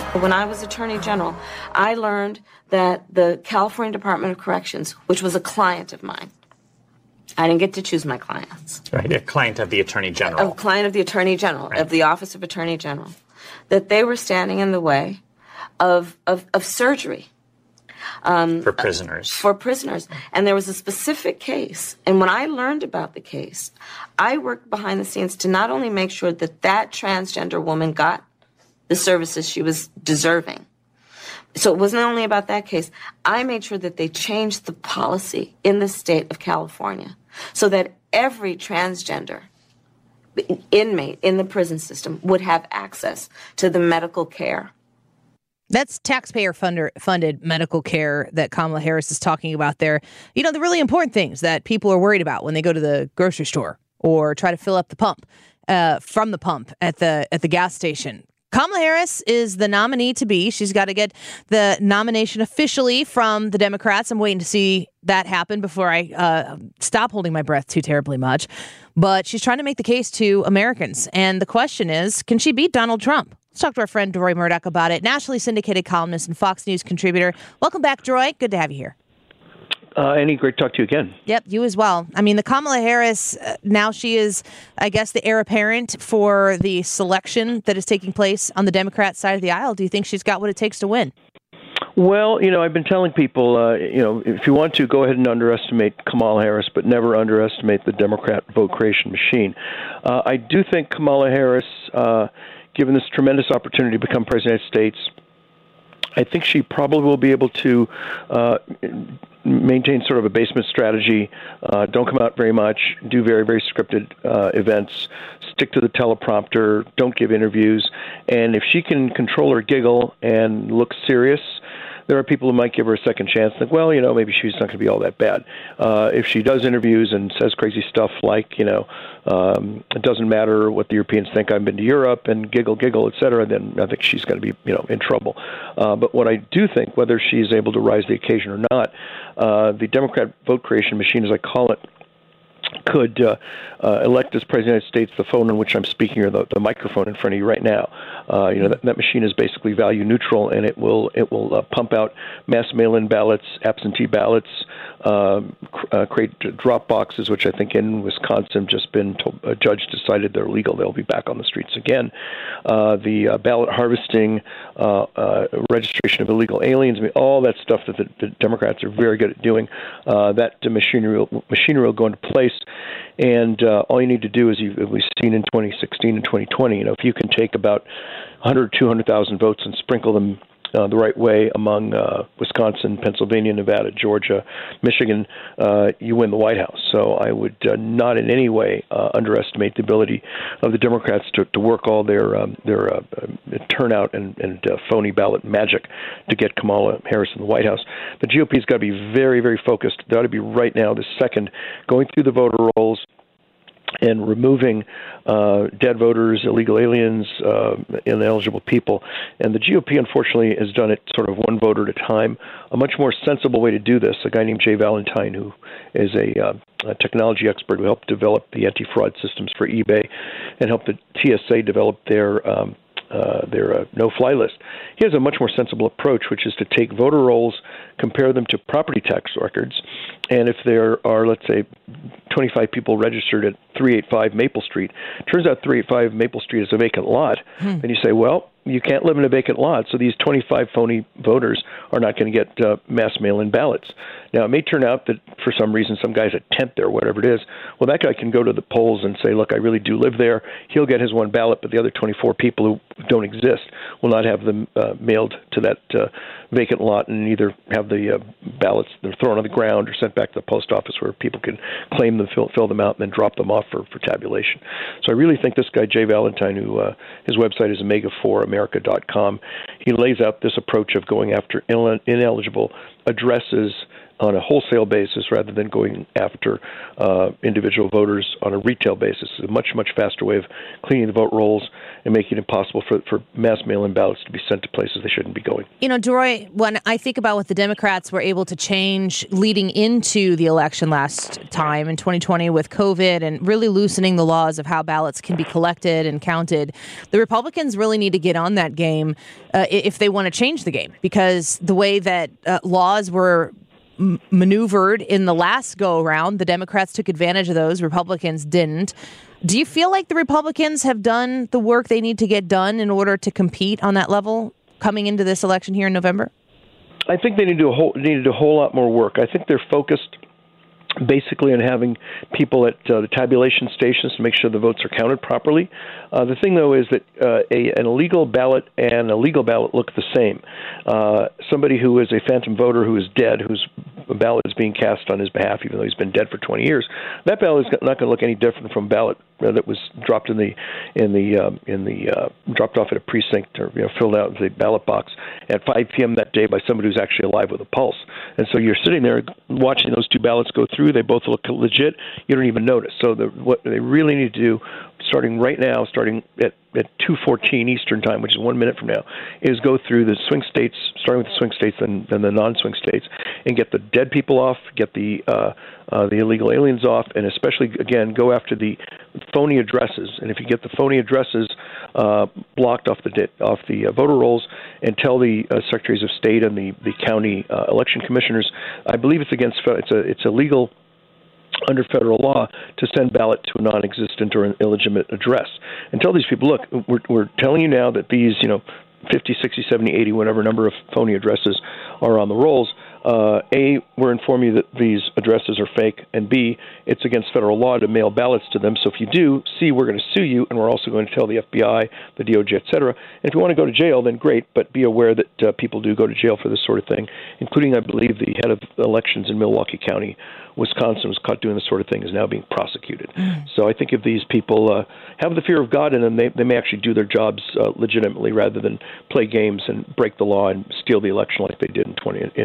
When I was Attorney General, I learned that the California Department of Corrections, which was a client of mine, I didn't get to choose my clients. Right, a client of the Attorney General. A client of the Attorney General, right. Of the Office of Attorney General, that they were standing in the way of surgery. For prisoners. For prisoners. And there was a specific case. And when I learned about the case, I worked behind the scenes to not only make sure that that transgender woman got the services she was deserving. So it wasn't only about that case. I made sure that they changed the policy in the state of California so that every transgender inmate in the prison system would have access to the medical care. That's taxpayer-funded medical care that Kamala Harris is talking about there. You know, the really important things that people are worried about when they go to the grocery store or try to fill up the pump from the pump at the gas station. Kamala Harris is the nominee to be. She's got to get the nomination officially from the Democrats. I'm waiting to see that happen before I stop holding my breath too terribly much. But she's trying to make the case to Americans. And the question is, can she beat Donald Trump? Let's talk to our friend Droy Murdoch about it, nationally syndicated columnist and Fox News contributor. Welcome back, Droy. Good to have you here. Annie, great to talk to you again. Yep, you as well. I mean, the Kamala Harris, now she is, I guess, the heir apparent for the selection that is taking place on the Democrat side of the aisle. Do you think she's got what it takes to win? Well, you know, I've been telling people, if you want to, go ahead and underestimate Kamala Harris, but never underestimate the Democrat vote creation machine. I do think Kamala Harris, given this tremendous opportunity to become president of the United States, I think she probably will be able to maintain sort of a basement strategy, don't come out very much, do very, very scripted events, stick to the teleprompter, don't give interviews. And if she can control her giggle and look serious, there are people who might give her a second chance. Think, well, you know, maybe she's not going to be all that bad. If she does interviews and says crazy stuff like, it doesn't matter what the Europeans think, I've been to Europe, and giggle, et cetera, then I think she's going to be, in trouble. But what I do think, whether she's able to rise to the occasion or not, the Democrat vote creation machine, as I call it, could elect as President of the United States the phone on which I'm speaking or the microphone in front of you right now. That machine is basically value neutral, and it will pump out mass mail-in ballots, absentee ballots, create drop boxes, which I think in Wisconsin just been told, a judge decided they're legal. They'll be back on the streets again. The ballot harvesting, registration of illegal aliens, all that stuff that the Democrats are very good at doing. That machinery will go into place. And all you need to do is, we've seen in 2016 and 2020, if you can take about 100, 200,000 votes and sprinkle them the right way among Wisconsin, Pennsylvania, Nevada, Georgia, Michigan, you win the White House. So I would not in any way underestimate the ability of the Democrats to work all their turnout and phony ballot magic to get Kamala Harris in the White House. The GOP's got to be very, very focused. They ought to be right now, this second, going through the voter rolls and removing dead voters, illegal aliens, ineligible people. And the GOP, unfortunately, has done it sort of one voter at a time. A much more sensible way to do this, a guy named Jay Valentine, who is a technology expert who helped develop the anti-fraud systems for eBay and helped the TSA develop their no-fly list. He has a much more sensible approach, which is to take voter rolls, compare them to property tax records, and if there are, let's say, 25 people registered at 385 Maple Street, turns out 385 Maple Street is a vacant lot, then you say, well, you can't live in a vacant lot, so these 25 phony voters are not going to get mass mail-in ballots. Now, it may turn out that for some reason some guy's a tent there, whatever it is. Well, that guy can go to the polls and say, look, I really do live there. He'll get his one ballot, but the other 24 people who don't exist will not have them mailed to that vacant lot and either have the ballots they're thrown on the ground or sent back to the post office where people can claim them, fill them out, and then drop them off for tabulation. So I really think this guy, Jay Valentine, who his website is omega4america.com, he lays out this approach of going after ineligible addresses, on a wholesale basis rather than going after individual voters on a retail basis. It's a much, much faster way of cleaning the vote rolls and making it impossible for mass mail-in ballots to be sent to places they shouldn't be going. You know, DeRoy, when I think about what the Democrats were able to change leading into the election last time in 2020 with COVID and really loosening the laws of how ballots can be collected and counted, the Republicans really need to get on that game if they want to change the game, because the way that laws were maneuvered in the last go-around, the Democrats took advantage of those, Republicans didn't. Do you feel like the Republicans have done the work they need to get done in order to compete on that level coming into this election here in November? I think they need to do a whole lot more work. I think they're focused basically on having people at the tabulation stations to make sure the votes are counted properly. The thing, though, is that an illegal ballot and a legal ballot look the same. Somebody who is a phantom voter who is dead, whose ballot is being cast on his behalf, even though he's been dead for 20 years, that ballot is not going to look any different from a ballot that was dropped dropped off at a precinct or filled out in the ballot box at 5 p.m. that day by somebody who's actually alive with a pulse. And so you're sitting there watching those two ballots go through. They both look legit. You don't even notice. So what they really need to do, starting right now, starting at 2:14 Eastern time, which is 1 minute from now, is go through the swing states, starting with the swing states and then the non-swing states, and get the dead people off, get the illegal aliens off, and especially, again, go after the phony addresses. And if you get the phony addresses blocked off the voter rolls, and tell the secretaries of state and the county election commissioners, I believe it's illegal under federal law to send ballot to a non-existent or an illegitimate address. And tell these people, look, we're telling you now that these, 50, 60, 70, 80, whatever number of phony addresses are on the rolls. A, we're informing you that these addresses are fake, and B, it's against federal law to mail ballots to them. So if you do, C, we're going to sue you, and we're also going to tell the FBI, the DOJ, et cetera. And if you want to go to jail, then great, but be aware that people do go to jail for this sort of thing, including, I believe, the head of elections in Milwaukee County, Wisconsin, was caught doing this sort of thing, is now being prosecuted. So I think if these people have the fear of God in them, they may actually do their jobs legitimately rather than play games and break the law and steal the election like they did in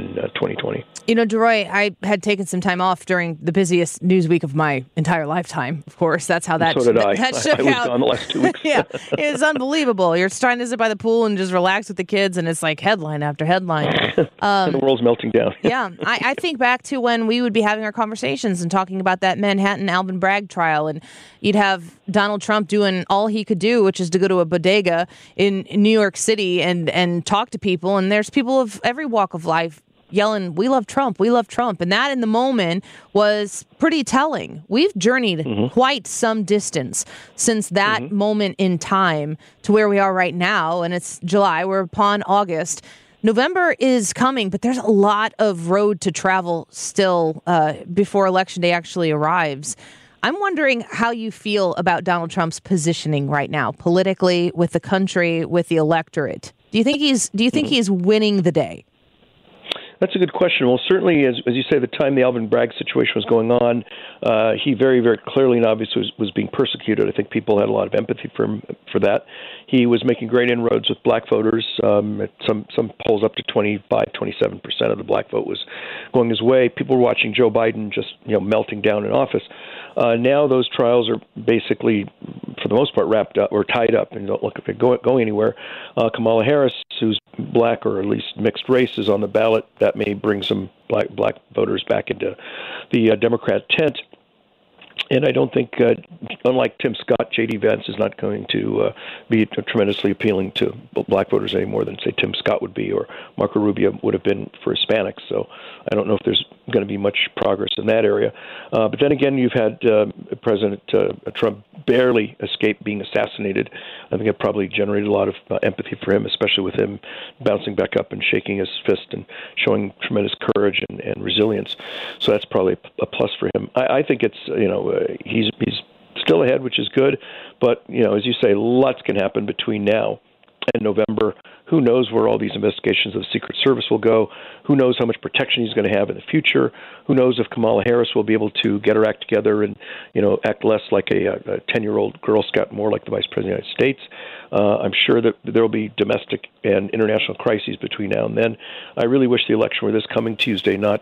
2020. DeRoy, I had taken some time off during the busiest news week of my entire lifetime. Of course, that's how that. So did I. That shook I was out. gone the last 2 weeks. Yeah, it's unbelievable. You're trying to sit by the pool and just relax with the kids, and it's like headline after headline. And the world's melting down. Yeah, I think back to when we would be having our conversations and talking about that Manhattan Alvin Bragg trial, and you'd have Donald Trump doing all he could do, which is to go to a bodega in New York City and talk to people, and there's people of every walk of life yelling, "We love Trump, we love Trump." And that in the moment was pretty telling. We've journeyed quite some distance since that moment in time to where we are right now. And it's July, we're upon August. November is coming, but there's a lot of road to travel still before Election Day actually arrives. I'm wondering how you feel about Donald Trump's positioning right now, politically, with the country, with the electorate. Do you think he's winning the day? That's a good question. Well, certainly, as you say, the time the Alvin Bragg situation was going on, he very, very clearly and obviously was being persecuted. I think people had a lot of empathy for him for that. He was making great inroads with black voters. At some polls up to 27% of the black vote was going his way. People were watching Joe Biden just melting down in office. Now those trials are basically, for the most part, wrapped up or tied up and don't look like they're going anywhere. Kamala Harris, who's black or at least mixed race, is on the ballot. That may bring some black voters back into the Democrat tent. And I don't think, unlike Tim Scott, J.D. Vance is not going to be tremendously appealing to black voters any more than, say, Tim Scott would be or Marco Rubio would have been for Hispanics. So I don't know if there's going to be much progress in that area. But then again, you've had President Trump barely escape being assassinated. I think it probably generated a lot of empathy for him, especially with him bouncing back up and shaking his fist and showing tremendous courage and resilience. So that's probably a plus for him. I think it's, he's still ahead, which is good. But, as you say, lots can happen between now and November Who knows where all these investigations of the Secret Service will go? Who knows how much protection he's going to have in the future? Who knows if Kamala Harris will be able to get her act together and, act less like a 10-year-old Girl Scout, more like the Vice President of the United States? I'm sure that there will be domestic and international crises between now and then. I really wish the election were this coming Tuesday, not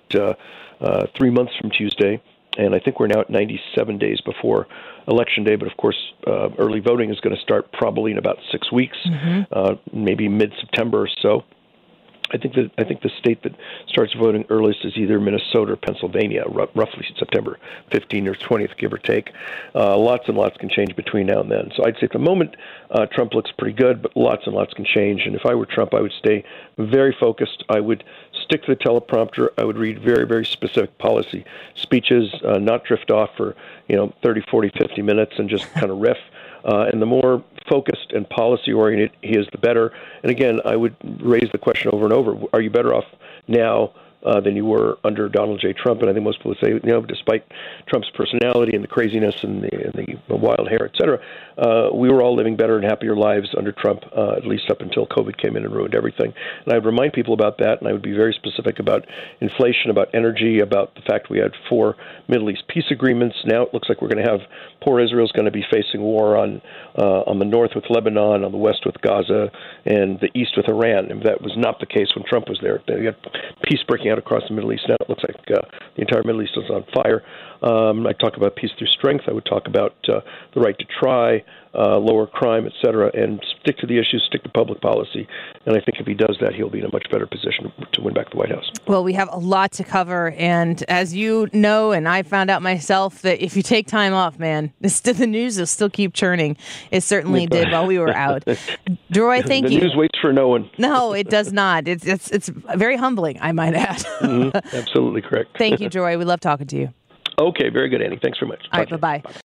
3 months from Tuesday. And I think we're now at 97 days before Election Day. But, of course, early voting is going to start probably in about 6 weeks, maybe mid-September or so. I think the state that starts voting earliest is either Minnesota or Pennsylvania, roughly September 15th or 20th, give or take. Lots and lots can change between now and then. So I'd say at the moment, Trump looks pretty good, but lots and lots can change. And if I were Trump, I would stay very focused. I would stick to the teleprompter. I would read very, very specific policy speeches, not drift off for 30, 40, 50 minutes and just kind of riff. And the more focused and policy-oriented he is, the better. And again, I would raise the question over and over, are you better off now than you were under Donald J. Trump? And I think most people would say, despite Trump's personality and the craziness and the wild hair, et cetera, we were all living better and happier lives under Trump, at least up until COVID came in and ruined everything. And I would remind people about that, and I would be very specific about inflation, about energy, about the fact we had 4 Middle East peace agreements. Now it looks like we're going to have poor Israel's going to be facing war on the north with Lebanon, on the west with Gaza, and the east with Iran. And that was not the case when Trump was there. We had peace breaking out across the Middle East. Now it looks like the entire Middle East is on fire. I talk about peace through strength. I would talk about the right to try, lower crime, et cetera, and stick to the issues, stick to public policy. And I think if he does that, he'll be in a much better position to win back the White House. Well, we have a lot to cover. And as you know, and I found out myself, that if you take time off, man, the news will still keep churning. It certainly did while we were out. Droy, thank you. The news waits for no one. No, it does not. It's very humbling, I might add. Absolutely correct. Thank you, Droy. We love talking to you. Okay, very good, Annie. Thanks very much. All right, bye-bye.